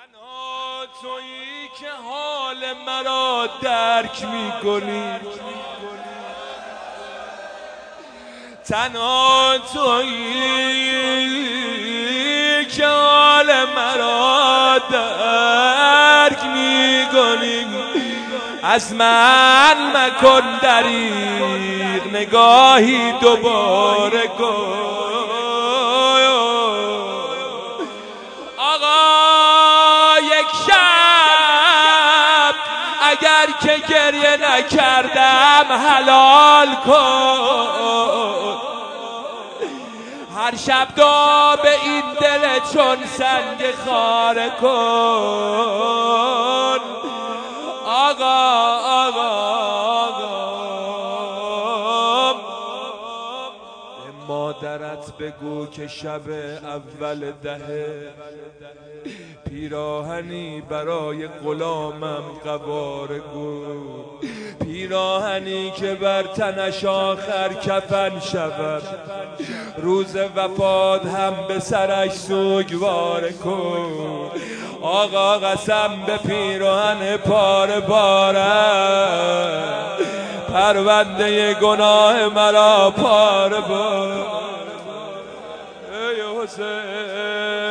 تنها تویی که حال مرا درک میکنی، تنها تویی که حال مرا درک میکنی. از من مکن دریغ، نگاهی دوباره کن. آقا یک شب اگر که گریه نکردم حلال کن. هر شب دعا به این دل چون سنگ خاره کن. آقا به مادرت بگو که شب اول دهه پیراهنی برای غلامم قواره گو، پیراهنی که بر تنش آخر کفن شود، روز وفات هم به سرش سوگواره کن. آقا قسم به پیراهن پاره بارم، پرونده گناه مرا پاره بار. ای حسین